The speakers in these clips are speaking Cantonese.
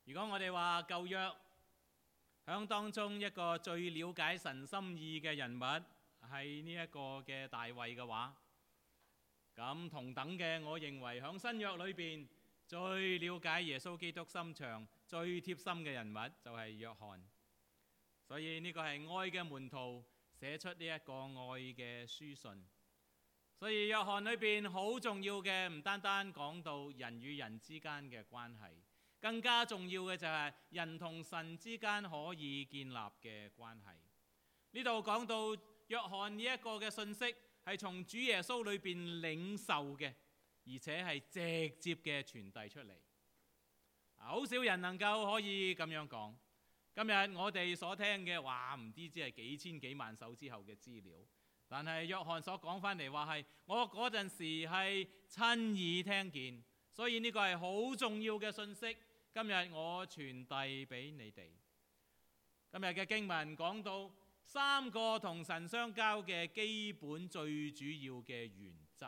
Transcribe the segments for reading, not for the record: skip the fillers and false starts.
如果我哋話舊約響當中一個最了解神心意嘅人物係呢一個嘅大衛嘅話，咁同等嘅，我認為響新約裏邊最了解耶穌基督心腸、最貼心嘅人物就係約翰。所以呢個係愛嘅門徒寫出呢一個愛嘅書信。所以約翰裏邊好重要嘅，唔單單講到人與人之間嘅關係，更加重要嘅就係人同神之間可以建立嘅關係。呢度講到約翰呢一個嘅信息係從主耶穌裏邊領受嘅，而且係直接嘅傳遞出嚟。好少人能夠可以咁樣講。今日我哋所聽嘅話唔知只係幾千幾萬手之後嘅資料，但係約翰所講翻嚟話係我嗰陣時係親耳聽見，所以呢個係好重要嘅信息。今日我傳遞俾你哋。今日嘅經文講到三個同神相交嘅基本最主要嘅原則。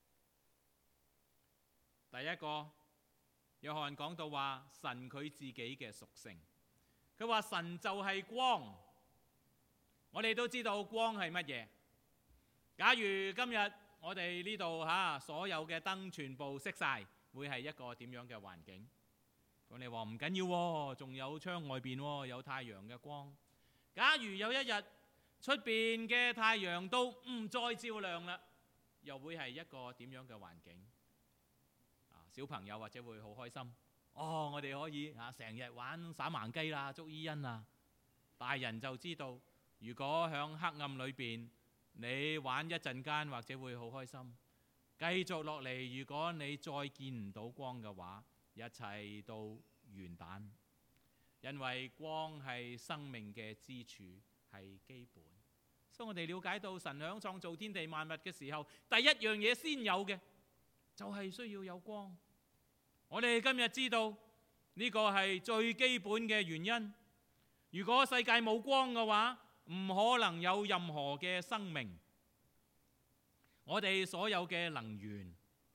第一個，約翰講到話神佢自己嘅屬性。佢話神就係光。我哋都知道光係乜嘢。假如今日我哋呢度所有嘅燈全部熄晒，會係一個點樣嘅環境？咁你話唔緊要喎，仲有窗外邊喎，有太陽嘅光。假如有一日出邊嘅太陽都唔再照亮啦，又會係一個點樣嘅環境？小朋友或者會好開心，我哋可以成日玩耍盲雞啦、捉伊人啦。大人就知道，如果響黑暗裏邊你玩一陣間，或者會好開心。繼續落嚟，如果你再見唔到光嘅話，一切都完蛋。因為光係生命嘅支柱，係基本。所以我哋了解到神響創造天地萬物嘅時候，第一樣嘢先有嘅就係需要有光。我哋今日知道呢個係最基本嘅原因。如果世界冇光嘅話，唔可能有任何嘅生命。我哋所有嘅能源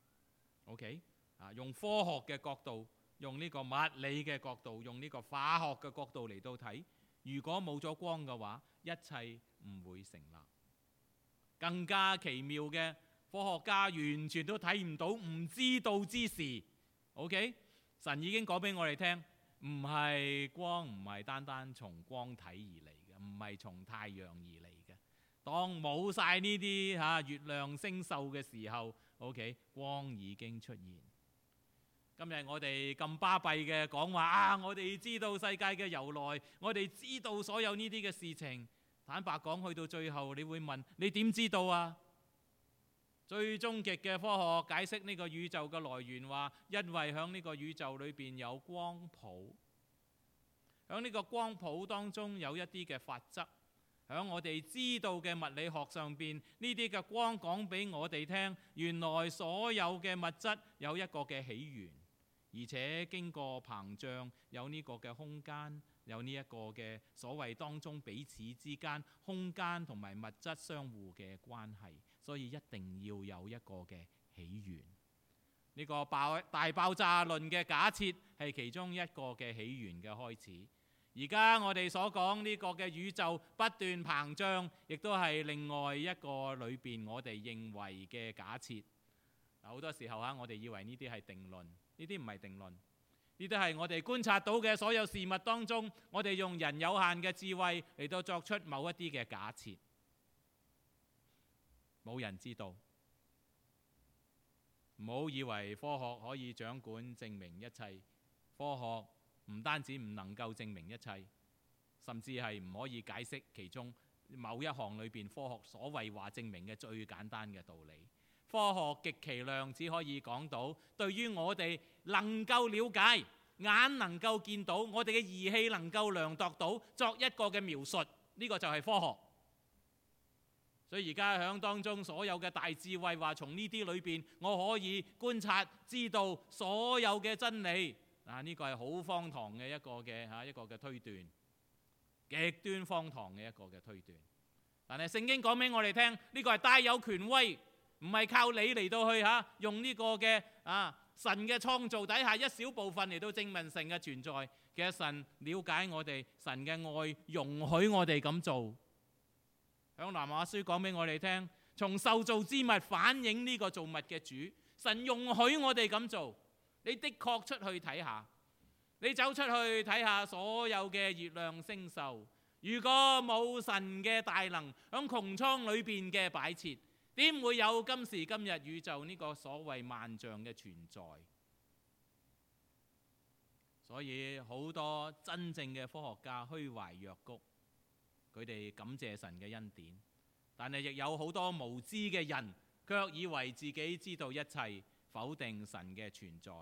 ，OK，用科學嘅角度，用呢個物理嘅角度，用呢個化學嘅角度嚟到睇，如果冇咗光嘅話，一切唔會成立。更加奇妙嘅，科學家完全都睇唔到、唔知道之時。OK， 神已經講俾我哋聽，唔係光，唔係單單從光體而嚟嘅，唔係從太陽而嚟嘅。當冇晒呢啲月亮星宿嘅時候，OK， 光已經出現。今日我哋咁巴閉嘅講話我哋知道世界嘅由來，我哋知道所有呢啲嘅事情。坦白講，去到最後，你會問：你點知道啊？最終極嘅科學解釋呢個宇宙嘅來源，話因為喺呢個宇宙裏邊有光譜，喺呢個光譜當中有一啲嘅法則，喺我哋知道嘅物理學上邊，呢啲嘅光講俾我哋聽，原來所有嘅物質有一個嘅起源，而且經過膨脹，有呢個嘅空間，有呢一個嘅所謂當中彼此之間空間同埋物質相互嘅關係。所以一定要有一個嘅起源。呢個大爆炸論嘅假設係其中一個嘅起源嘅開始。而家我哋所講呢個嘅宇宙不斷膨脹，亦都係另外一個裏邊我哋認為嘅假設。好多時候我哋以為呢啲係定論，呢啲唔係定論，呢啲係我哋觀察到嘅所有事物當中，我哋用人有限嘅智慧嚟到作出某一啲嘅假設。冇人知道，唔好以為科學可以掌管證明一切。科學唔單止唔能夠證明一切，甚至係唔可以解釋其中某一項裏邊科學所謂話證明嘅最簡單嘅道理。科學極其量只可以講到對於我哋能夠了解、眼能夠見到、我哋嘅儀器能夠量度到作一個嘅描述，呢個就係科學。所以而家響當中所有嘅大智慧話，從呢啲裏邊我可以觀察知道所有嘅真理。呢個係好荒唐嘅一個嘅推斷，極端荒唐嘅一個嘅推斷。但係聖經講俾我哋聽，呢個係帶有權威，唔係靠你嚟到去用呢個嘅神嘅創造底下一小部分嚟到證明神嘅存在。其實神了解我哋，神嘅愛容許我哋咁做。響南華書講俾我哋聽，從受造之物反映呢個造物嘅主，神容許我哋咁做。你的確出去睇下，你走出去睇下所有嘅月亮星宿，如果冇神嘅大能響穹蒼裏邊嘅擺設，點會有今時今日宇宙呢個所謂萬象嘅存在？所以好多真正嘅科學家虛懷若谷，佢哋感謝神嘅恩典，但係亦有好多無知嘅人，卻以為自己知道一切，否定神嘅存在。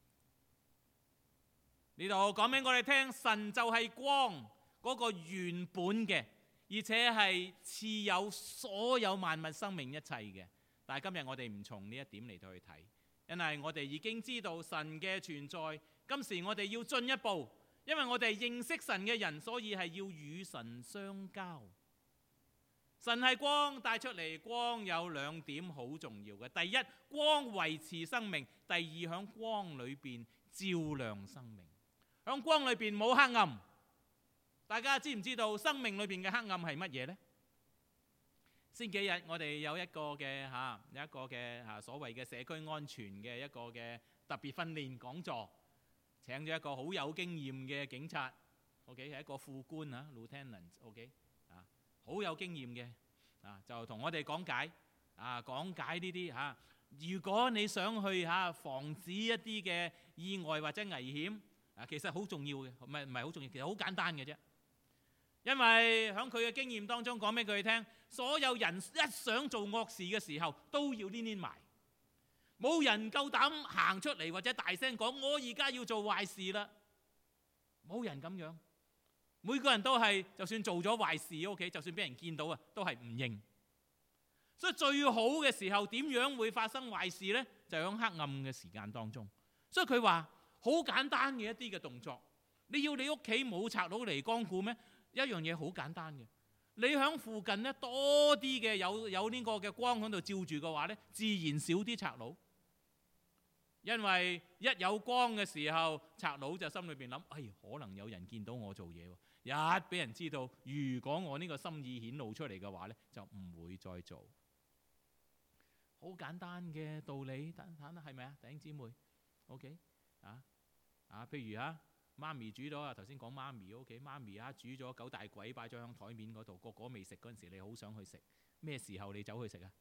呢度講俾我哋聽，神就係光，嗰個原本嘅，而且係賜有所有萬物生命一切嘅。但係今日我哋唔從呢一點嚟到去睇，因為我哋已經知道神嘅存在。今時我哋要進一步，因為我哋認識神嘅人，所以係要與神相交。神係光帶出嚟，光有兩點好重要嘅。第一，光維持生命；第二，響光裏邊照亮生命。響光裏邊冇黑暗。大家知唔知道生命裏邊嘅黑暗係乜嘢呢？先幾日我哋有一個嘅所謂嘅社區安全嘅一個嘅特別訓練講座。請咗一個好有經驗嘅警察 ，OK 係一個副官啊 ，Lieutenant，OK 好有經驗嘅就同我哋講解呢啲如果你想去防止一啲嘅意外或者危險其實好重要嘅，唔係好重要，其實好簡單嘅啫。因為喺佢嘅經驗當中講俾佢聽，所有人一想做惡事嘅時候，都要黏埋。冇人夠膽行出嚟或者大聲講我而家要做壞事啦，冇人咁樣。每個人都係就算做咗壞事 OK， 就算俾人見到都係唔認。所以最好嘅時候點樣會發生壞事呢？就喺黑暗嘅時間當中。所以佢話好簡單嘅一啲嘅動作，你要你屋企冇賊佬嚟光顧咩？一樣嘢好簡單嘅，你喺附近多啲嘅有呢個嘅光喺度照住嘅話呢，自然少啲賊佬。因為一有光嘅時候，賊佬就心裏邊諗，可能有人見到我做嘢喎，一俾人知道，如果我呢個心意顯露出嚟嘅話呢，就唔會再做。好簡單嘅道理，係咪啊？弟兄姊妹 ，OK 譬如媽咪煮咗頭先講媽咪 OK， 媽咪煮咗九大簋擺咗喺台面嗰度，個個未食嗰陣時，你好想去食，咩時候你走去食啊？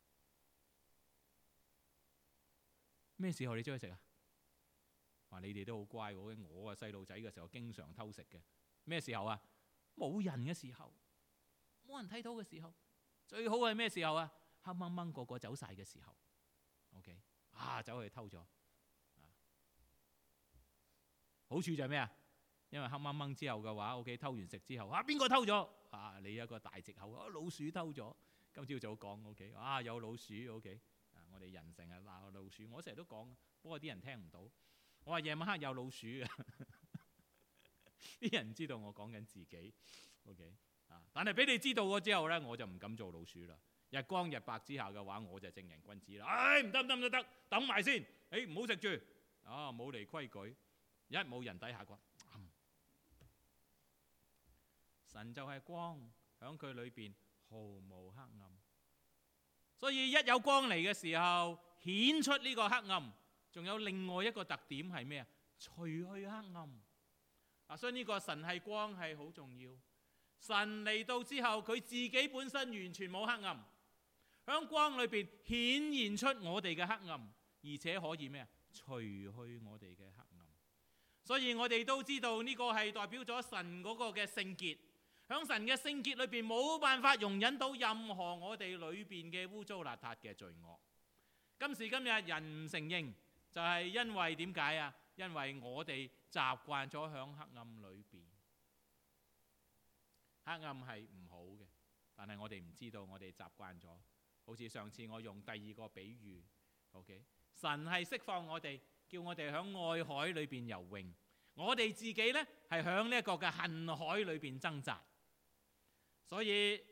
咩時候你出去食啊？話你哋都好乖喎，我細路仔嘅時候經常偷食嘅。咩時候啊？冇人嘅時候，冇人睇到嘅時候。最好係咩時候啊？黑掹掹個個走晒嘅時候。OK， 走去偷咗。好處就係咩啊？因為黑掹掹之後嘅話 ，OK， 偷完食之後，邊個偷咗？你一個大藉口，老鼠偷咗。今朝早講 OK， 有老鼠 OK。我哋人成日鬧老鼠，我成日都講，不過啲人聽唔到。我話夜晚黑有老鼠嘅，啲人唔知道我講緊自己。OK，但係俾你知道咗之後呢，我就唔敢做老鼠啦。日光日白之下嘅話，我就正人君子啦。唔得，等埋先。唔好食住。冇嚟規矩，一冇人底下啩。神就係光，響佢裏邊毫無黑暗。所以一有光嚟嘅時候，顯出呢個黑暗。仲有另外一個特點係咩啊？除去黑暗。所以呢個神係光係好重要。神嚟到之後，佢自己本身完全冇黑暗，響光裏邊顯現出我哋嘅黑暗，而且可以咩啊？除去我哋嘅黑暗。所以我哋都知道呢個係代表咗神嗰個嘅聖潔。喺神嘅聖潔裏邊，冇辦法容忍到任何我哋裏邊嘅污糟邋遢嘅罪惡。今時今日人唔承認，就係因為點解啊？因為我哋習慣咗喺黑暗裏邊。黑暗係唔好嘅，但係我哋唔知道，我哋習慣咗。好似上次我用第二個比喻 ，OK， 神係釋放我哋，叫我哋喺愛海裏邊游泳，我哋自己呢係喺呢一個嘅恨海裏邊掙扎。所以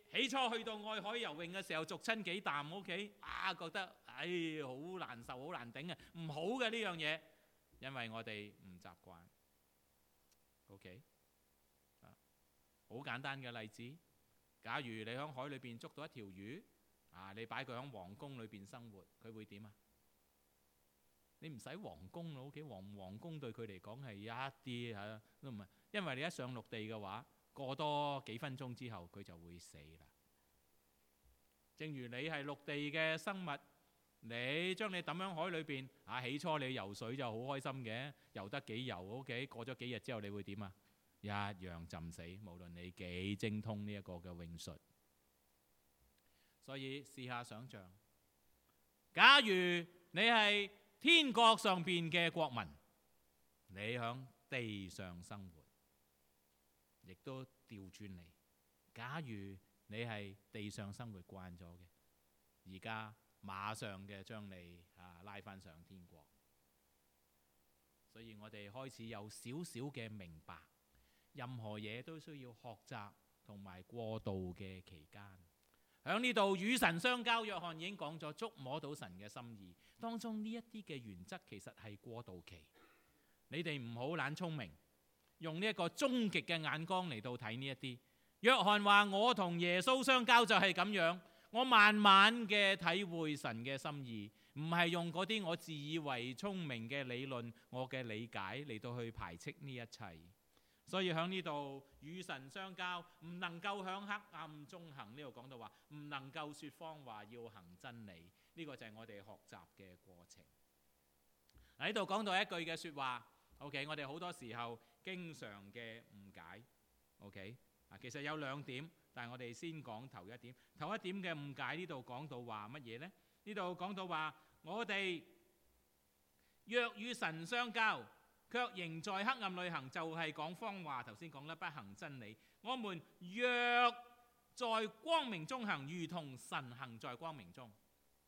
起初去到愛海游泳嘅時候，逐親幾啖，OK，覺得好難受，好難頂啊，唔好嘅呢樣嘢，因為我哋唔習慣。OK， 好簡單嘅例子，假如你喺海裏邊捉到一條魚，你擺佢喺皇宮裏邊生活，佢會點啊？你唔使皇宮咯，OK，皇宮對佢嚟講係一啲都唔係，因為你一上陸地嘅話，過多幾分鐘之後佢就會死啦。正如你係陸地嘅生物，你將你抌喺海裏邊，起初你游水就好開心嘅，游得幾游 OK， 過咗幾日之後你會點啊？一樣浸死，無論你幾精通呢一個嘅泳術。所以試下想像，假如你係天國上邊嘅國民，你喺地上生活，亦都調轉嚟。假如你係地上生活慣咗嘅，而家馬上嘅將你拉返上天國。所以我哋開始有少少嘅明白，任何嘢都需要學習同埋過渡嘅期間。喺呢度與神相交，約翰已經講咗觸摸到神嘅心意，當中呢一啲嘅原則其實係過渡期。你哋唔好懶聰明，用呢一個終極嘅眼光嚟到睇呢一啲。約翰話：我同耶穌相交就係咁樣，我慢慢嘅體會神嘅心意，唔係用嗰啲我自以為聰明嘅理論，我嘅理解嚟到去排斥呢一切。所以喺呢度與神相交，唔能夠喺黑暗中行。呢度講到話唔能夠說謊話，要行真理。呢個就係我哋學習嘅過程。喺度講到一句嘅說話 ，OK， 我哋好多時候經常嘅誤解 ，OK， 其實有兩點，但係我哋先講頭一點。頭一點嘅誤解，呢度講到話乜嘢呢？呢度講到話我哋若與神相交，卻仍在黑暗裏行，就係講謊話。頭先講啦，不行真理。我們若在光明中行，如同神行在光明中。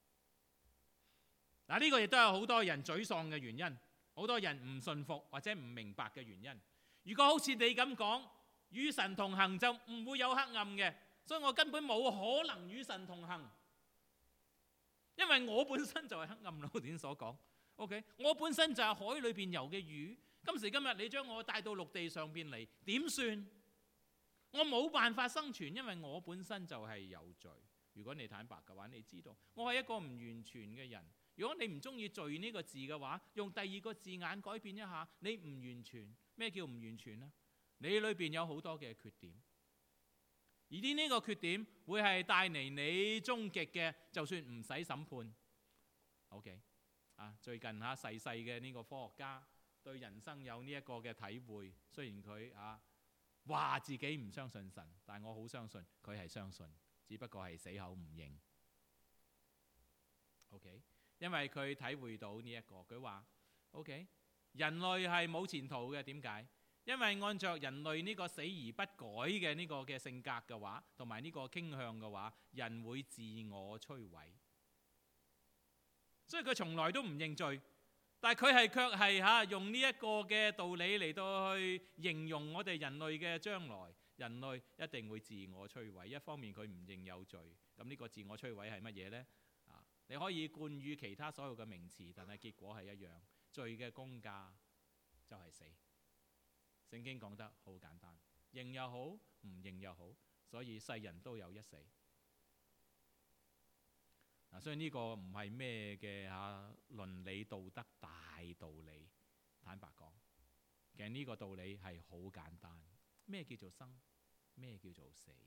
嗱，呢個亦都有好多人沮喪嘅原因，好多人唔信服或者唔明白嘅原因。如果好似你咁講，與神同行就唔會有黑暗嘅，所以我根本冇可能與神同行，因為我本身就係黑暗。老點所講。OK， 我本身就係海裏邊游嘅魚，今時今日你將我帶到陸地上邊嚟，點算？我冇辦法生存，因為我本身就係有罪。如果你坦白嘅話，你知道我係一個唔完全嘅人。如果你唔中意罪呢個字嘅話，用第二個字眼改變一下，你唔完全。咩叫唔完全呢？你裏邊有好多嘅缺點，而呢個缺點會係帶嚟你終極嘅，就算唔使審判。OK。最近細細嘅呢個科學家對人生有呢一個嘅體會，雖然佢話自己唔相信神，但我好相信佢係相信，只不過係死口唔認。OK， 因為佢體會到呢一個，佢話 OK， 人類係冇前途嘅。點解？因為按照人類呢個死而不改嘅呢個嘅性格嘅話，同埋呢個傾向嘅話，人會自我摧毀。所以佢從來都唔認罪，但係佢卻係用呢一個嘅道理嚟到去形容我哋人類嘅將來。人類一定會自我摧毀。一方面佢唔認有罪，咁呢個自我摧毀係乜嘢呢？你可以冠以其他所有嘅名詞，但係結果係一樣，罪嘅工價就係死。聖經講得好簡單，認又好，唔認又好，所以世人都有一死。所以呢個唔係咩嘅倫理道德大道理。坦白講，其實呢個道理係好簡單。咩叫做生？咩叫做死？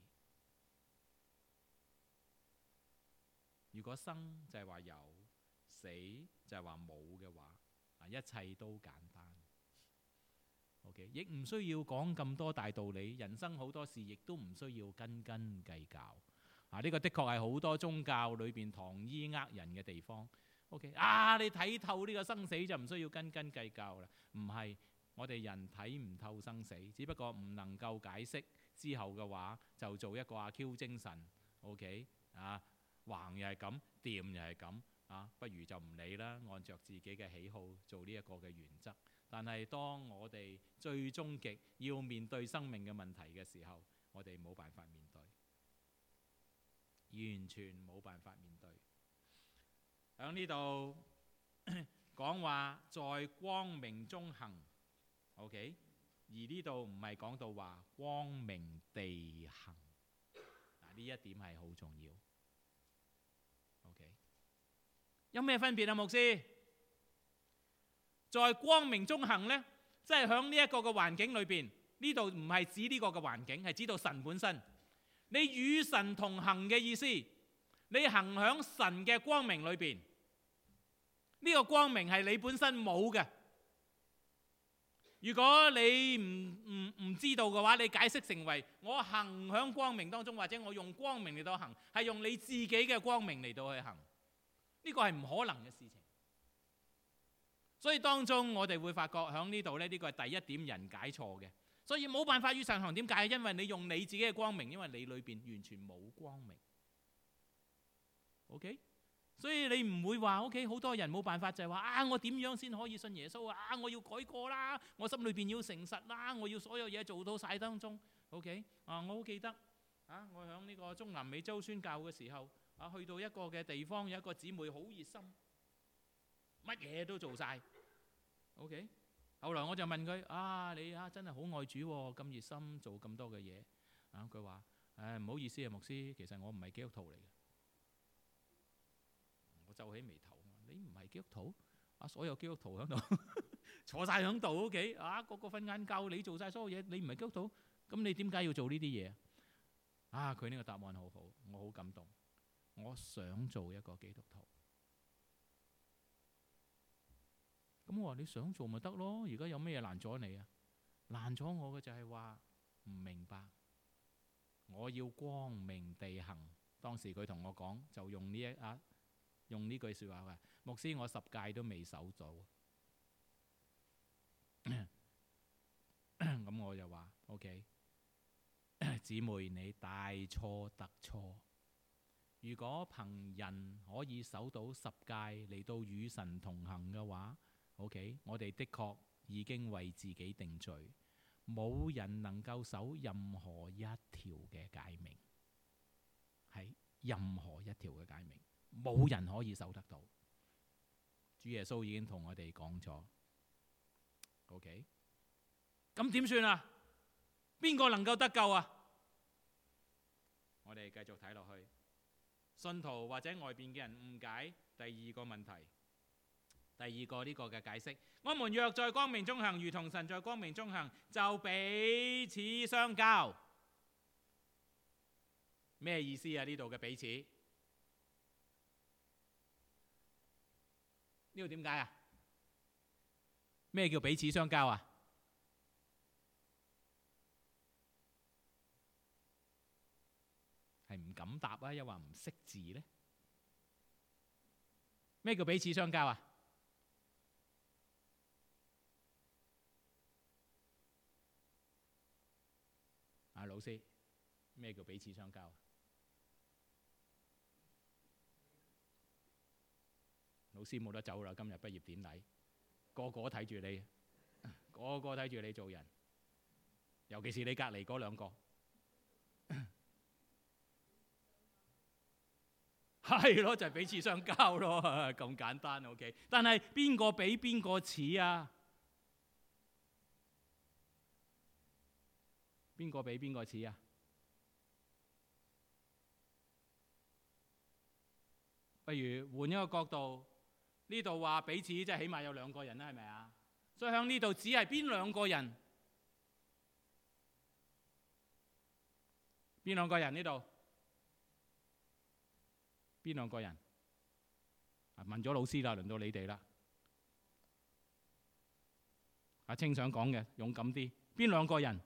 如果生就係話有，死就係話冇嘅話，一切都簡單。OK， 亦唔需要講咁多大道理。人生好多事亦都唔需要斤斤計較。呢個的確係好多宗教裏邊糖衣呃人嘅地方。OK， 你睇透呢個生死就唔需要斤斤計較啦。唔係，我哋人睇唔透生死，只不過唔能夠解釋之後嘅話，就做一個阿 Q 精神。OK， 橫又係咁，掂又係咁，不如就唔理啦，按照自己嘅喜好做呢一個嘅原則。但係當我哋最終極要面對生命嘅問題嘅時候，我哋冇辦法面對。 完全冇辦法面對。喺呢度講話在光明中行 ，OK， 而呢度唔係講到話光明地行，嗱，呢一點係好重要。OK， 有咩分別啊，牧師？在光明中行呢，即係喺呢一個嘅環境裏邊，呢度唔係指呢個嘅環境，係指到神本身。你與神同行嘅意思，你行喺神嘅光明裏邊，呢個光明係你本身冇嘅。如果你唔知道嘅話，你解釋成為我行喺光明當中，或者我用光明嚟到行，係用你自己嘅光明嚟到去行，呢個係唔可能嘅事情。所以當中我哋會發覺喺呢度呢，呢個係第一點人解錯嘅，所以冇辦法與神行。點解？因為你用你自己嘅光明，因為你裏邊完全冇光明。OK， 所以你唔會話 OK， 好多人冇辦法就係話我點樣先可以信耶穌啊？我要改過啦，我心裏邊要誠實啦，我要所有嘢做到晒當中。OK， 我好記得我喺呢個中南美洲宣教嘅時候去到一個嘅地方，有一個姊妹好熱心，乜嘢都做晒。OK， 後來我就問佢你真係好愛主喎，咁熱心做咁多嘅嘢。佢話唔好意思啊，牧師，其實我唔係基督徒嚟嘅。我皺起眉頭，你唔係基督徒？所有基督徒喺度坐晒喺度，OK， 個個瞓晏覺，你做晒所有嘢，你唔係基督徒，咁你點解要做呢啲嘢啊？佢呢個答案好好，我好感動。我想做一個基督徒。咁我話你想做咪得咯？而家有咩嘢攔咗你啊？攔咗我嘅就係話唔明白，我要光明地行。當時佢同我講，就用呢句說話嘅，牧師，我10誡都未守到。咁我就話 OK， 姊妹你大錯特錯。如果憑人可以守到10誡嚟到與神同行嘅話，OK， 我哋的確已經為自己定罪，冇人能夠守任何一條嘅誡命，係任何一條嘅誡命，冇人可以守得到。主耶穌已經同我哋講咗 ，OK， 咁點算啊？邊個能夠得救啊？我哋繼續睇落去，信徒或者外邊嘅人誤解第二個問題。第二個呢個嘅解釋，我們若在光明中行，如同神在光明中行，就彼此相交。咩意思啊？呢度嘅彼此，呢度點解啊？咩叫彼此相交啊？係唔敢答啊，又話唔識字呢？咩叫彼此相交啊？老師，咩叫彼此相交？老師冇得走啦，今日畢業典禮，個個睇住你，個個睇住你做人，尤其是你隔離嗰兩個，係咯，就係彼此相交咯，咁簡單 OK。但係邊個比邊個似啊？邊個比邊個似啊？不如換一個角度，呢度話彼此即係起碼有2個人啦，係咪啊？所以喺呢度只係邊2個人？邊2個人呢度？邊2個人？問咗老師啦，輪到你哋啦。阿清想講嘅，勇敢啲。邊2個人？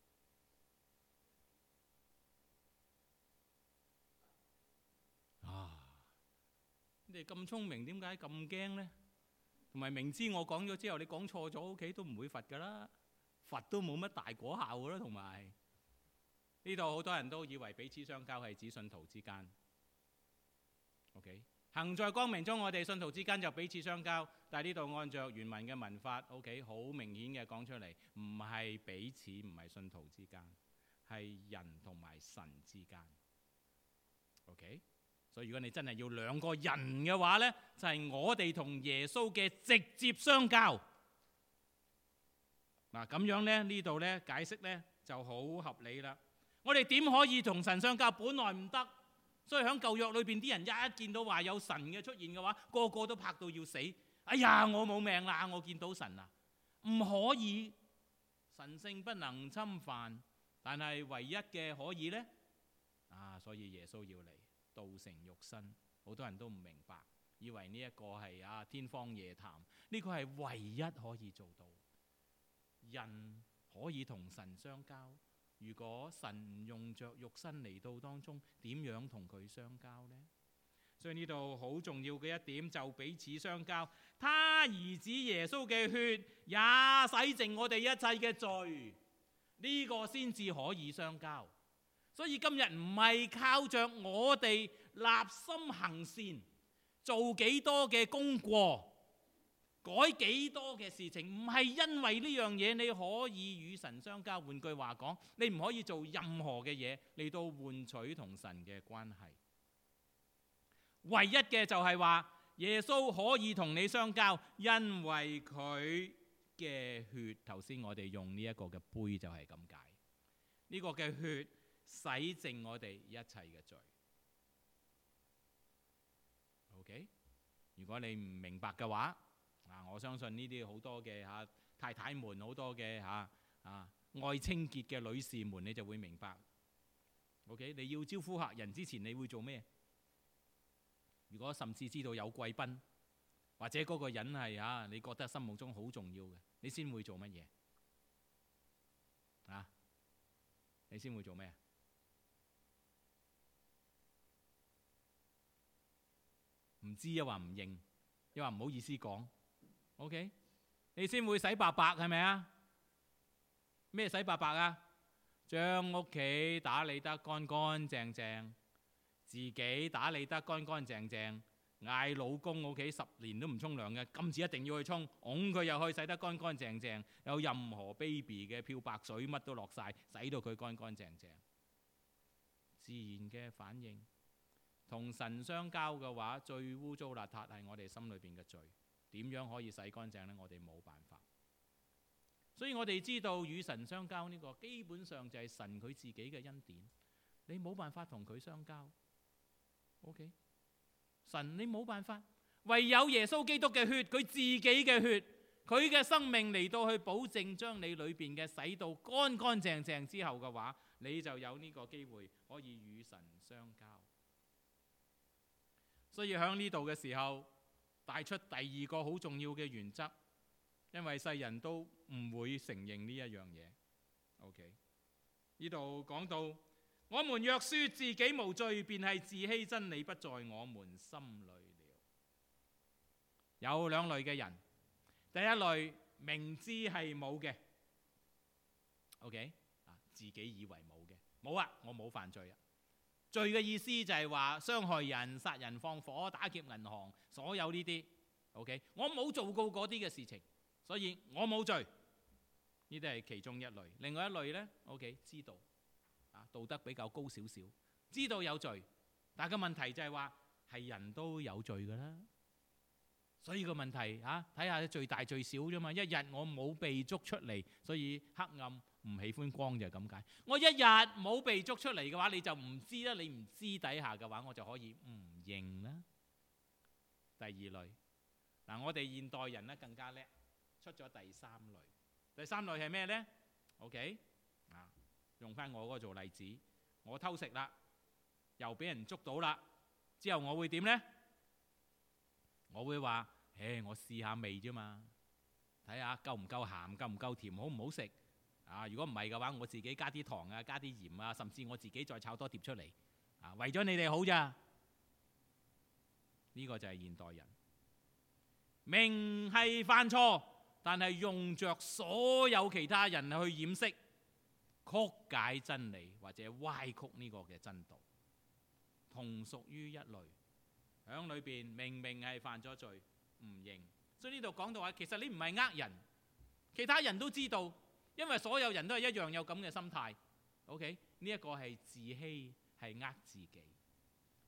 你哋咁聰明，點解咁驚呢？同埋明知我講咗之後，你講錯咗，屋企都唔會罰噶啦，罰都冇乜大果效噶啦。同埋呢度好多人都以為彼此相交係指信徒之間。OK， 行在光明中，我哋信徒之間就彼此相交。但係呢度按照原文嘅文法 ，OK， 好明顯嘅講出嚟，唔係彼此，唔係信徒之間，係人同埋神之間。 OK， 所以如果你真係要兩個人嘅話呢，就係我哋同耶穌嘅直接相交。嗱，咁樣呢，呢度呢解釋呢就好合理啦。我哋點可以同神相交？本來唔得，所以喺舊約裏邊啲人一見到話有神嘅出現嘅話，個個都怕到要死。哎呀，我冇命啦！我見到神啦，唔可以，神聖不能侵犯。但係唯一嘅可以呢，所以耶穌要嚟道成肉身。好多人都唔明白，以為呢一個係天方夜譚。呢個係唯一可以做到，人可以同神相交。如果神唔用着肉身嚟到當中，點樣同佢相交呢？所以呢度好重要嘅一點就彼此相交。他兒子耶穌嘅血也洗淨我哋一切嘅罪，呢個先至可以相交。所以今日唔係靠着我哋立心行善，做幾多嘅功過，改幾多嘅事情，唔係因為呢樣嘢你可以與神相交。換句話講，你唔可以做任何嘅嘢嚟到換取同神嘅關係。唯一嘅就係話耶穌可以同你相交，因為佢嘅血。頭先我哋用呢一個嘅杯就係咁解，呢個嘅血洗淨我哋一切嘅罪。OK， 如果你唔明白嘅話，我相信呢啲好多嘅太太們，好多嘅愛清潔嘅女士們，你就會明白。OK， 你要招呼客人之前，你會做咩？如果甚至知道有貴賓，或者嗰個人係你覺得心目中好重要嘅，你先會做乜嘢？你先會做咩？唔知啊，話唔認，又話唔好意思講。OK， 你先會洗白白，係咪啊？咩洗白白啊？將屋企打理得乾乾淨淨，自己打理得乾乾淨淨，嗌老公屋企10年都唔沖涼嘅，今次一定要去沖，㧬佢又去洗得乾乾淨淨，有任何 baby 嘅漂白水乜都落晒，洗到佢乾乾淨淨。自然嘅反應。同神相交嘅話，最污糟邋遢係我哋心裏邊嘅罪。點樣可以洗乾淨呢？我哋冇辦法。所以我哋知道與神相交呢個基本上就係神佢自己嘅恩典，你冇辦法同佢相交。OK， 神你冇辦法，唯有耶穌基督嘅血，佢自己嘅血，佢嘅生命嚟到去保證將你裏邊嘅洗到乾乾淨淨之後嘅話，你就有呢個機會可以與神相交。所以喺呢度嘅時候帶出第二個好重要嘅原則，因為世人都唔會承認呢一樣嘢。OK， 呢度講到我們若說自己無罪，便係自欺，真理不在我們心裏了。有兩類嘅人，第一類明知係冇嘅 ，OK， 自己以為冇嘅，冇啊，我冇犯罪啊。罪嘅意思就係話傷害人、殺人放火、打劫銀行，所有呢啲 OK， 我冇做過嗰啲嘅事情，所以我冇罪。呢啲係其中一類。另外一類呢 OK， 知道道德比較高少少，知道有罪，但係個問題就係話係人都有罪㗎啦。所以個問題睇下罪大罪小啫嘛。一日我冇被捉出嚟，所以黑暗唔喜歡光就係咁解。我一日冇被捉出嚟嘅話，你就唔知啦。你唔知底下嘅話，我就可以唔認啦。第二類我哋現代人咧更加叻，出咗第三類。第三類係咩呢？ OK， 用翻我嗰個做例子，我偷食啦，又俾人捉到啦，之後我會點呢？我會話：我試下味啫嘛，睇下夠唔夠鹹，夠唔夠甜，好唔好食？如果唔係嘅話，我自己加啲糖啊，加啲鹽啊，甚至我自己再炒多碟出嚟，為咗你哋好咋？呢個就係現代人，明係犯錯，但係用着所有其他人去掩飾、曲解真理或者歪曲呢個嘅真道，同屬於一類。喺裏邊明明係犯咗罪，唔認。所以呢度講到話，其實你唔係呃人，其他人都知道，因為所有人都係一樣有咁嘅心態。OK， 呢一個係自欺，係呃自己。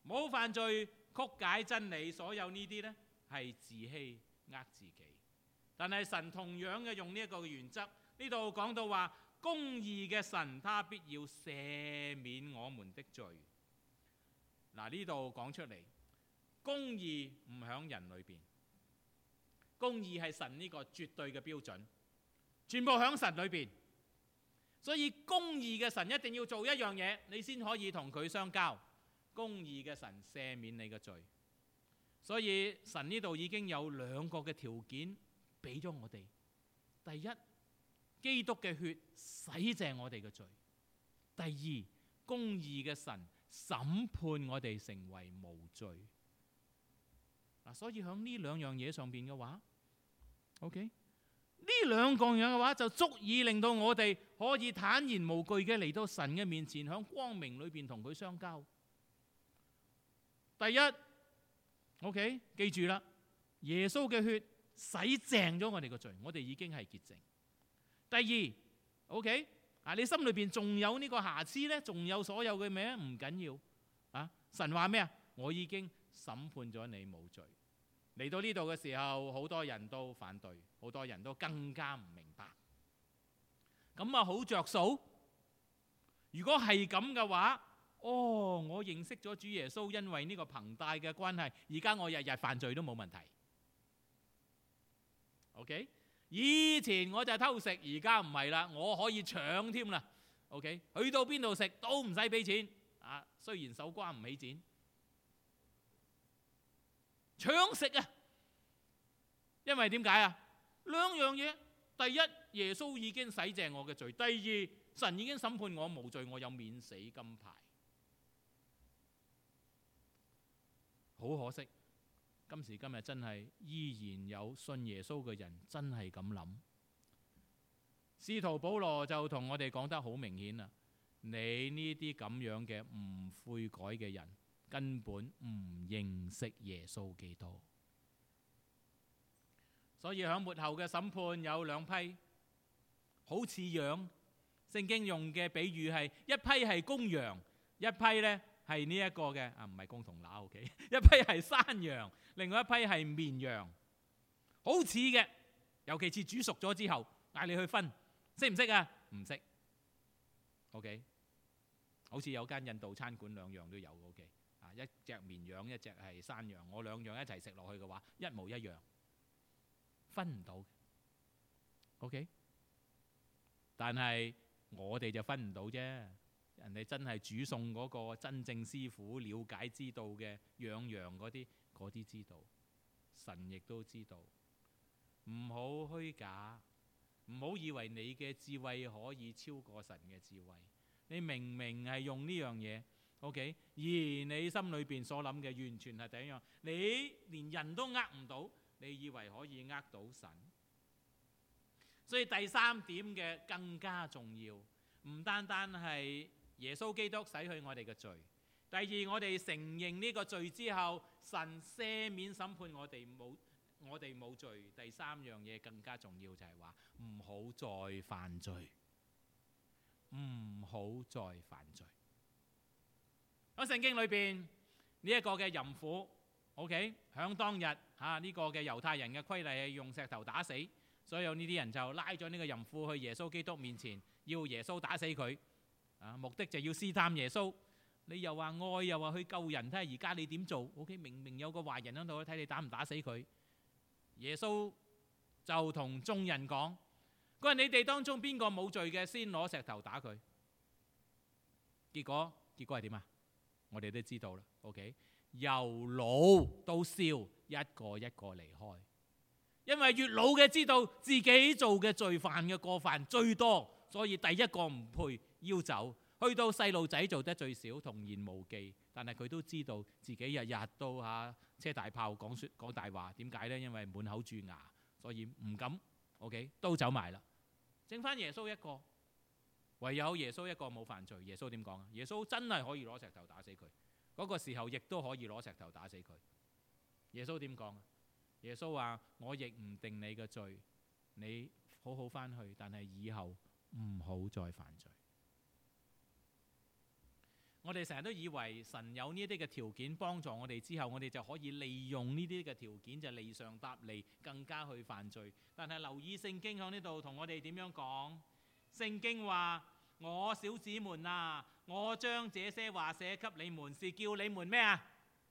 冇犯罪，曲解真理，所有呢啲呢係自欺呃自己。但係神同樣嘅用呢一個原則，呢度講到話公義嘅神，他必要赦免我們的罪。嗱，呢度講出嚟，公義唔響人裏邊，公義係神呢個絕對嘅標準，全部響神裏邊。所以公義嘅神一定要做一樣嘢，你先可以同佢相交。公義嘅神赦免你嘅罪。所以神呢度已經有兩個嘅條件俾咗我哋。第一，基督嘅血洗淨我哋嘅罪。第二，公義嘅神審判我哋成為無罪。所以喺呢兩樣嘢上邊嘅話，OK， 呢兩個樣嘅話就足以令到我哋可以坦然無懼嘅嚟到神嘅面前，喺光明裏邊同佢相交。第一，OK， 記住啦，耶穌嘅血洗淨咗我哋嘅罪，我哋已經係潔淨。第二，OK， 你心裏邊仲有呢個瑕疵呢，仲有所有嘅咩？唔緊要，神話咩啊？我已經審判咗你冇罪。嚟到呢度嘅時候，好多人都反對，好多人都更加唔明白。咁啊，好着數。如果係咁嘅話，我認識咗主耶穌，因為呢個憑帶嘅關係，而家我日日犯罪都冇問題。OK， 以前我就偷食，而家唔係啦，我可以搶添啦。OK， 去到邊度食都唔使俾錢。雖然手瓜唔起剪。搶食啊！因為點解啊？兩樣嘢，第一，耶穌已經洗淨我嘅罪；第二，神已經審判我無罪，我有免死金牌。好可惜，今時今日真係依然有信耶穌嘅人真係咁諗。使徒保羅就同我哋講得好明顯啦，你呢啲咁樣嘅唔悔改嘅人，根本唔認識耶穌基督。所以喺末後嘅審判有兩批，好似樣。聖經用嘅比喻係一批係公羊，一批呢係呢一個嘅唔係公同乸 OK， 一批係山羊，另外一批係綿羊，好似嘅。尤其是煮熟咗之後，嗌你去分，識唔識啊？唔識 OK， 好似有間印度餐館兩樣都有 OK。一隻綿羊，一隻係山羊，我兩樣一齊食落去嘅話，一模一樣，分唔到。OK， 但係我哋就分唔到啫。人哋真係煮餸嗰個真正師傅，了解知道嘅養羊嗰啲知道，神亦都知道。唔好虛假，唔好以為你嘅智慧可以超過神嘅智慧。你明明係用呢樣嘢。OK， 而你心裏邊所諗嘅完全係第一樣，你連人都呃唔到，你以為可以呃到神？所以第三點嘅更加重要，唔單單係耶穌基督洗去我哋嘅罪，第二，我哋承認呢個罪之後，神赦免審判我哋冇罪。第三樣嘢更加重要，就係話唔好再犯罪，唔好再犯罪。喺聖經裏邊呢一個嘅淫婦 ，OK， 響當日呢個嘅猶太人嘅規例係用石頭打死，所以有呢啲人就拉咗呢個淫婦去耶穌基督面前，要耶穌打死佢，目的就要試探耶穌。你又話愛，又話去救人，睇下而家你點做 ？OK， 明明有個壞人喺度，睇你打唔打死佢。耶穌就同眾人講：佢話你哋當中邊個冇罪嘅，先攞石頭打佢。結果係點啊？我哋都知道啦 ，OK， 由老到少，一個一個離開，因為越老嘅知道自己做嘅罪犯嘅過犯最多，所以第一個唔配要走。去到細路仔做得最少，童言無忌，但係佢都知道自己日日都車大炮講大話。點解呢？因為滿口蛀牙，所以唔敢 ，OK， 都走埋啦，剩翻耶穌一個。唯有耶穌一個冇犯罪，耶穌點講啊？耶穌真係可以攞石頭打死佢，嗰個時候亦都可以攞石頭打死佢。耶穌點講啊？耶穌話：我亦唔定你嘅罪，你好好翻去，但係以後唔好再犯罪。 我哋成日都以為神有呢啲嘅條件幫助我哋之後，我哋就可以利用呢啲嘅條件就利上搭利，更加去犯罪。但係留意聖經喺呢度同我哋點樣講？聖經話：我小子們啊，我將這些話寫給你們，是叫你們咩啊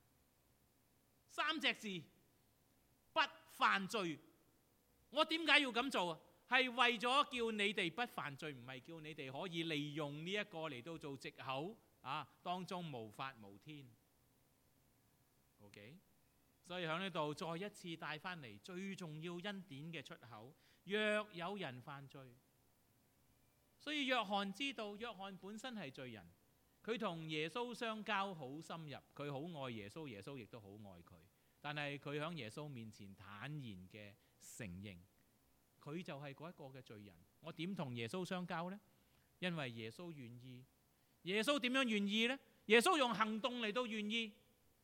？3隻字，不犯罪。我點解要咁做啊？係為咗叫你哋不犯罪，唔係叫你哋可以利用呢一個嚟到做藉口當中無法無天。OK， 所以喺呢度再一次帶翻嚟最重要恩典嘅出口。若有人犯罪，所以約翰知道，約翰本身係罪人，佢同耶穌相交好深入，佢好愛耶穌，耶穌亦都好愛佢。但係佢喺耶穌面前坦然嘅承認，佢就係嗰一個嘅罪人。我點同耶穌相交呢？因為耶穌願意。耶穌點樣願意呢？耶穌用行動嚟到願意。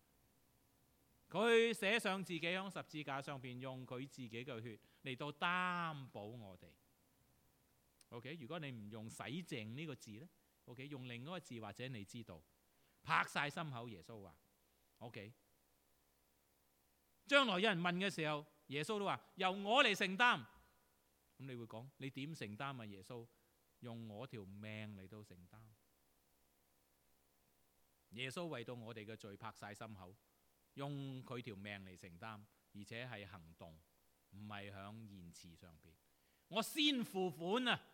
佢寫上自己喺十字架上邊，用佢自己嘅血嚟到擔保我哋。OK， 如果你唔用洗淨呢個字呢， OK， 用另一個字或者你知道，拍晒心口。耶穌話 OK， 將來有人問嘅時候，耶穌都話由我嚟承擔。咁你會講，你點承擔啊？耶穌用我條命嚟到承擔。耶穌為到我哋嘅罪拍晒心口，用佢條命嚟承擔，而且係行動，唔係響言辭上邊。我先付款啊！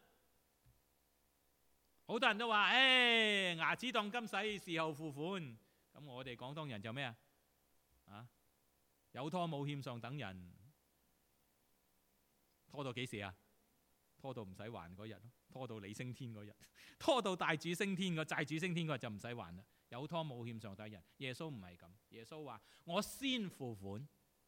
好多人都話：牙齒當金使，事後付款。咁我哋廣東人就咩啊？有拖冇欠上等人，拖到幾時啊？拖到唔使還嗰日咯，拖到你升天嗰日，拖到大主升天個債主升天嗰日就唔使還啦。有拖冇欠上等人，耶穌唔係咁。耶穌話：我先付款，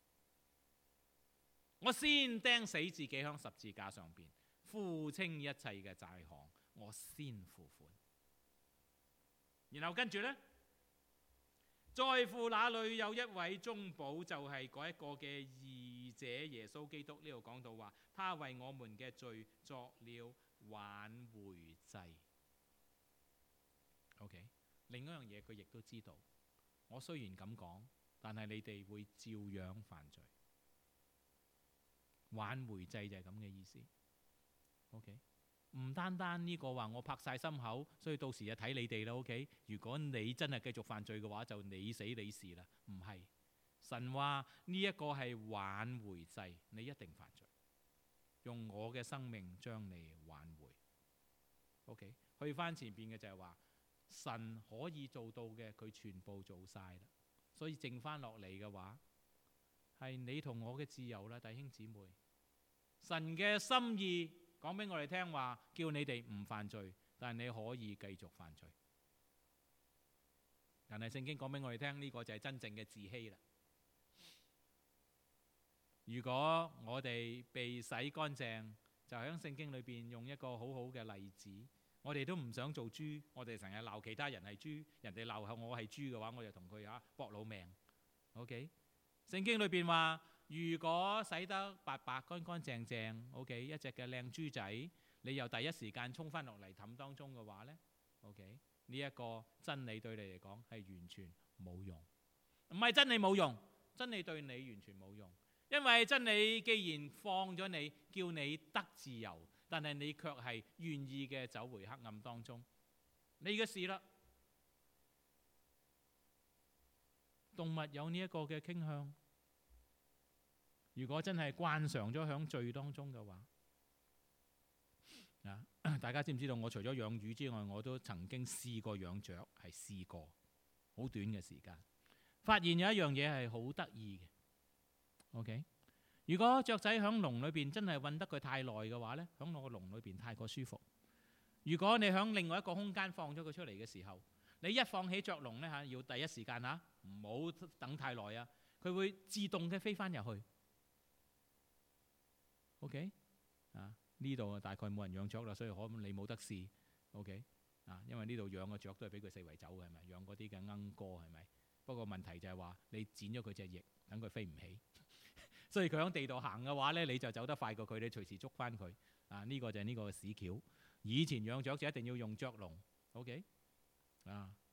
我先釘死自己喺十字架上邊，付清一切嘅債項，我先付款。然後跟住呢，在父那裏有一位中保，就係嗰一個嘅義者耶穌基督。呢度講到話，他為我們嘅罪作了挽回祭。OK， 另一樣嘢佢亦都知道，我雖然咁講，但係你哋會照樣犯罪。挽回祭就係咁嘅意思。OK， 唔單單呢個話我拍晒心口，所以到時就睇你哋啦。OK， 如果你真係繼續犯罪嘅話，就你死你事啦。唔係，神話呢一個係挽回祭，你一定犯罪，用我嘅生命將你挽回。OK， 去翻前邊嘅就係話，神可以做到嘅，佢全部做晒啦。所以剩翻落嚟嘅話，係你同我嘅自由啦，弟兄姊妹。神嘅心意講俾我哋聽話，叫你哋唔犯罪，但係你可以繼續犯罪。但係聖經講俾我哋聽，呢個就係真正嘅自欺啦。如果我哋被洗乾淨，就喺聖經裏邊用一個好好嘅例子。我哋都唔想做豬，我哋成日鬧其他人係豬，人哋鬧後我係豬嘅話，我就同佢搏老命。OK， 聖經裏邊話，如果洗得白白乾乾淨淨 ，OK， 一隻嘅靚豬仔，你又第一時間衝翻落嚟氹當中嘅話呢 OK， 呢一個真理對你嚟講係完全冇用。唔係真理冇用，真理對你完全冇用，因為真理既然放咗你，叫你得自由，但係你卻係願意嘅走回黑暗當中，你嘅事啦。動物有呢一個嘅傾向，如果真係慣常咗響罪當中嘅話，大家知唔知道？我除咗養魚之外，我都曾經試過養雀，係試過好短嘅時間，發現有一樣嘢係好得意嘅。OK， 如果雀仔響籠裏邊真係韞得佢太耐嘅話呢，響我個籠裏邊太過舒服。如果你響另外一個空間放咗佢出嚟嘅時候，你一放起雀籠呢，要第一時間唔好等太耐啊，佢會自動嘅飛翻入去。OK， 呢度大概冇人養雀啦，所以可能你冇得試。OK， 因為呢度養嘅雀都係俾佢四圍走嘅，係咪？養嗰啲嘅鶯歌係咪？不過問題就係話你剪咗佢隻翼，等佢飛唔起。所以佢喺地度行嘅話呢，你就走得快過佢，你隨時捉翻佢。呢個就係呢個屎橋。以前養雀就一定要用雀籠。OK，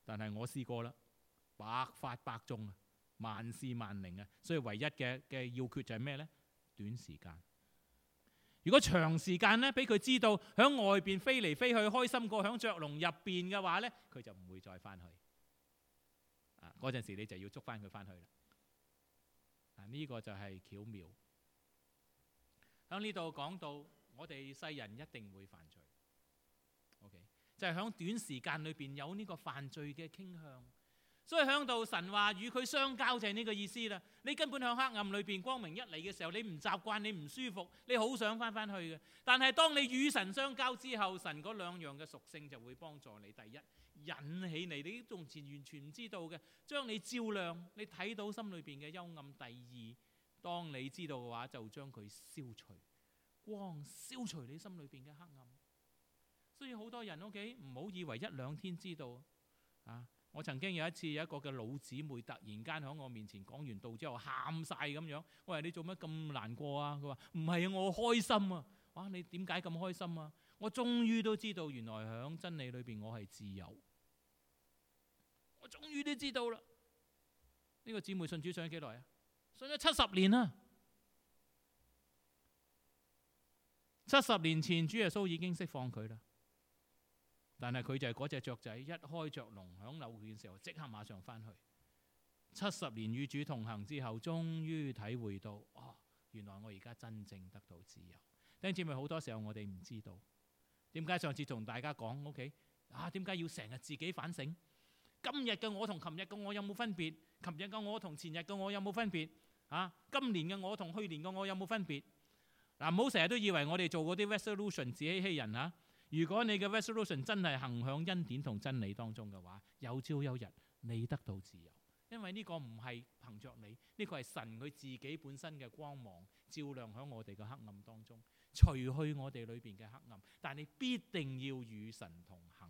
但係我試過啦，百發百中啊，萬試萬靈啊。所以唯一嘅要訣就係咩呢？短時間。如果長時間呢，俾佢知道響外邊飛嚟飛去，開心過響雀籠入邊嘅話呢，佢就唔會再翻去。嗰陣時你就要捉翻佢翻去啦。呢個就係巧妙。響呢度講到我哋世人一定會犯罪。OK， 就係響短時間裏邊有呢個犯罪嘅傾向。所以響度神話與佢相交就係呢個意思啦。你根本響黑暗裏邊，光明一嚟嘅時候，你唔習慣，你唔舒服，你好想翻返去嘅。但係當你與神相交之後，神嗰兩樣嘅屬性就會幫助你。第一，引起你從前完全唔知道嘅，將你照亮，你睇到心裏邊嘅幽暗。第二，當你知道嘅話，就將佢消除，光消除你心裏邊嘅黑暗。所以好多人OK，唔好以為一兩天知道啊。我曾經有一次有一個嘅老姊妹突然間喺我面前講完道之後喊晒咁樣，我話你做乜咁難過啊？佢話唔係啊，我開心啊！哇，你點解咁開心啊？我終於都知道原來喺真理裏邊我係自由，我終於都知道啦。呢個姊妹信主信咗幾耐啊？信咗70年啦。70年前主耶穌已經釋放佢啦。但係佢就係嗰隻雀仔，一開雀籠響漏嘅時候，即刻馬上翻去。70年與主同行之後，終於體會到，原來我而家真正得到自由。弟兄姊妹，好多時候我哋唔知道，點解上次同大家講 OK 點解要成日自己反省？今日嘅我同琴日嘅我有冇分別？琴日嘅我同前日嘅我有冇分別？今年嘅我同去年嘅我有冇分別？唔好成日都以為我哋做嗰啲 resolution 自欺欺人。如果你嘅 resolution 真係行響恩典同真理當中嘅話，有朝有日你得到自由，因為呢個唔係憑着你，呢個係神佢自己本身嘅光芒照亮響我哋嘅黑暗當中，除去我哋裏邊嘅黑暗。但你必定要與神同行，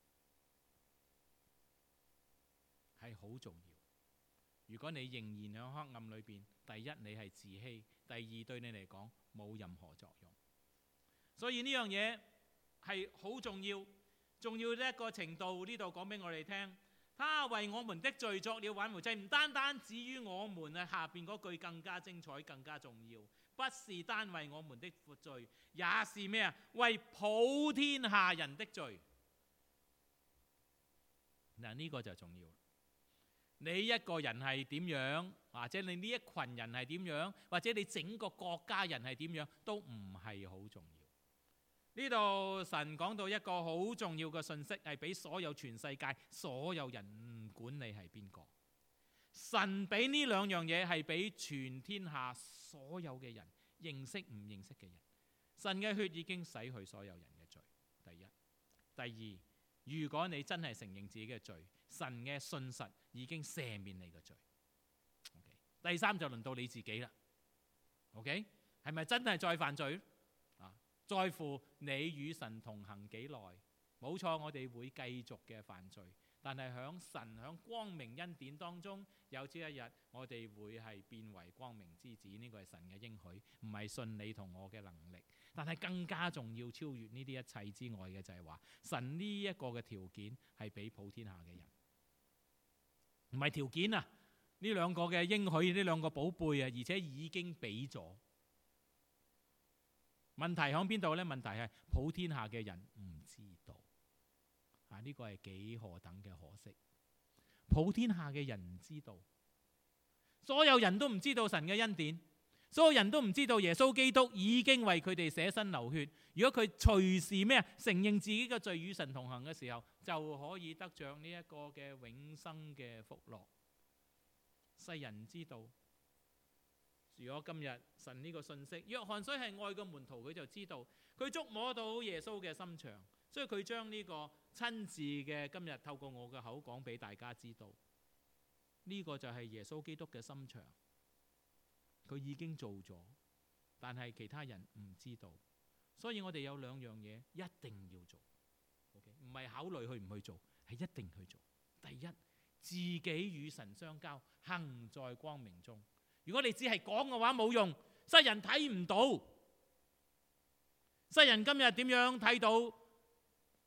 係好重要。如果你仍然響黑暗裏邊，第一你係自欺，第二對你嚟講冇任何作用。所以呢樣嘢係好重要，重要一個程度。呢度講俾我哋聽，他為我們的罪作了挽回祭，唔單單止於我們啊，下邊嗰句更加精彩，更加重要。不是單為我們的罪，也是咩啊？為普天下人的罪。嗱，呢個就重要。你一個人係點樣，或者你呢一群人係點樣，或者你整個國家人係點樣，都唔係好重要。呢度神講到一個好重要嘅信息，係俾所有全世界所有人，唔管你係邊個。神俾呢兩樣嘢係俾全天下所有嘅人，認識唔認識嘅人。神嘅血已經洗去所有人嘅罪。第一，第二，如果你真係承認自己嘅罪，神嘅信實已經赦免你嘅罪。Okay. 第三就輪到你自己啦。OK， 係咪真係再犯罪？在乎你與神同行幾耐。冇錯，我哋會繼續嘅犯罪，但係響神響光明恩典當中，有朝一日我哋會係變為光明之子。呢個係神嘅應許，唔係信你同我嘅能力。但係更加重要，超越呢啲一切之外嘅就係話，神呢一個嘅條件係俾普天下嘅人，唔係條件啊！呢兩個嘅應許，呢兩個寶貝啊，而且已經俾咗。問題喺邊度呢？問題係普天下嘅人唔知道，呢個係幾何等嘅可惜。普天下嘅人唔知道，所有人都唔知道神嘅恩典，所有人都唔知道耶穌基督已經為佢哋捨身流血。如果佢隨時咩承認自己嘅罪與神同行嘅時候，就可以得着呢一個嘅永生嘅福樂。世人唔知道。如果今日神呢個信息，約翰雖係愛嘅門徒，佢就知道，佢觸摸到耶穌嘅心腸，所以佢將呢個親自嘅今日透過我嘅口講俾大家知道。呢個就係耶穌基督嘅心腸，佢已經做咗，但係其他人唔知道。所以我哋有兩樣嘢一定要做，唔係考慮去唔去做，係一定去做。第一，自己與神相交，行在光明中。如果你只係講嘅話冇用，世人睇唔到。世人今日點樣睇到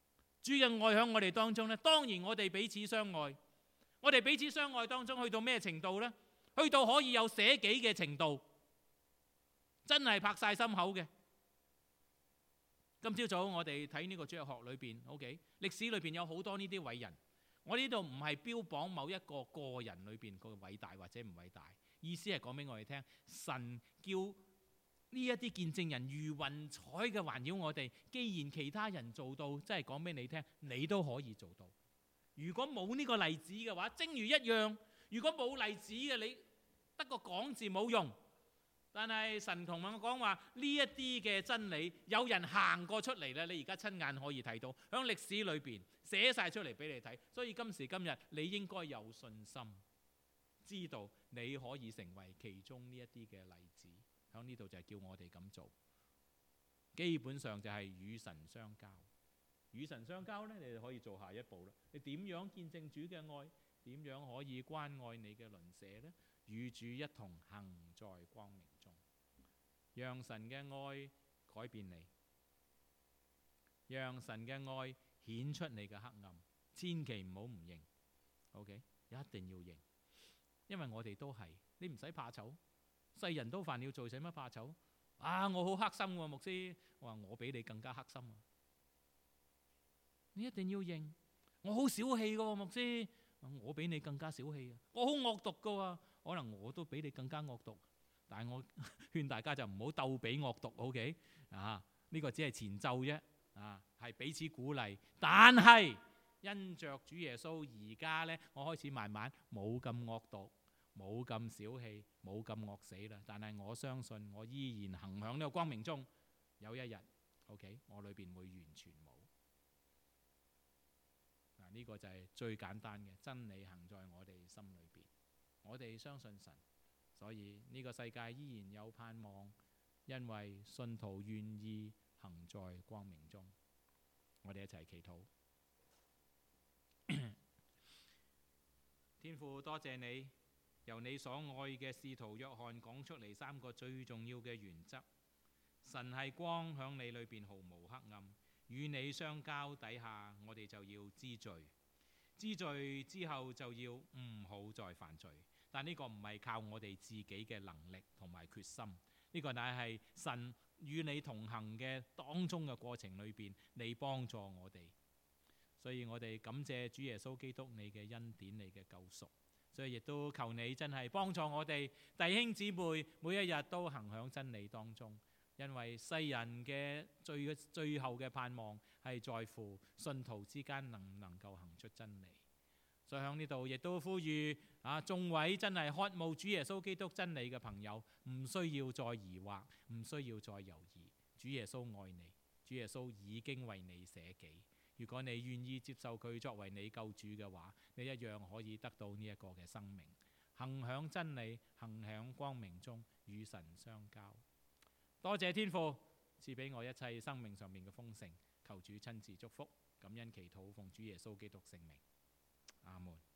主嘅愛喺我哋當中呢，當然我哋彼此相愛。我哋彼此相愛當中去到咩程度呢？去到可以有捨己嘅程度，真係拍晒心口嘅。今朝早我哋睇呢個主日學裏邊 ，OK， 歷史裏邊有好多呢啲偉人。我呢度唔係標榜某一個個人裏邊個偉大或者唔偉大，意思係講俾我哋聽，神叫呢一啲見證人如雲彩嘅環繞我哋。既然其他人做到，真係講俾你聽，你都可以做到。如果冇呢個例子嘅話，正如一樣，如果冇例子嘅，你得個講字冇用。但係神同我講話，呢一啲嘅真理，有人行過出嚟咧，你而家親眼可以睇到，喺歷史裏邊寫晒出嚟俾你睇。所以今時今日，你應該有信心，知道你可以成為其中呢一啲嘅例子。喺呢度就係叫我哋咁做，基本上就係與神相交。與神相交呢，你就可以做下一步啦。你點樣見證主嘅愛？點樣可以關愛你嘅鄰舍呢？與主一同行在光明中，讓神嘅愛改變你，讓神嘅愛顯出你嘅黑暗。千祈唔好唔認 ，OK， 一定要認，因為我哋都係，你唔使怕醜，世人都犯了罪，使乜怕醜？啊，我好黑心喎，牧師，我話我比你更加黑心啊！你一定要認，我好小氣㗎喎，牧師，我比你更加小氣啊！我好惡毒㗎喎，可能我都比你更加惡毒，但係我勸大家就唔好鬥比惡毒 ，OK？ 啊，呢個只係前奏啫，啊，係彼此鼓勵。但係因着主耶穌而家呢，我開始慢慢冇咁惡毒，冇咁小氣，冇咁惡死啦。但係我相信我依然行響呢個光明中，有一日 ，OK， 我裏邊會完全冇。呢個就係最簡單嘅真理，行在我哋心裏邊。我哋相信神，所以呢個世界依然有盼望，因為信徒願意行在光明中。我哋一齊祈禱。天父，多謝你，由你所愛嘅使徒約翰講出嚟3個最重要嘅原則。神係光，響你裏邊毫無黑暗。與你相交底下，我哋就要知罪，知罪之後就要唔好再犯罪。但呢個唔係靠我哋自己嘅能力同埋決心，呢個乃係神與你同行嘅當中嘅過程裏邊，你幫助我哋。所以我哋感謝主耶穌基督你嘅恩典，你嘅救贖。所以亦都求你真係幫助我哋弟兄姊妹，每一日都行響真理當中。因為世人嘅最後嘅盼望係在乎信徒之間能唔能夠行出真理。所以喺呢度亦都呼籲眾位真係渴慕主耶穌基督真理嘅朋友，唔需要再疑惑，唔需要再猶豫。主耶穌愛你，主耶穌已經為你捨己。如果你願意接受佢作為你救主嘅話，你一樣可以得到呢一個嘅生命，行響真理，行響光明中，與神相交。多謝天父賜俾我一切生命上面嘅豐盛，求主親自祝福，感恩祈禱，奉主耶穌基督聖名，阿門。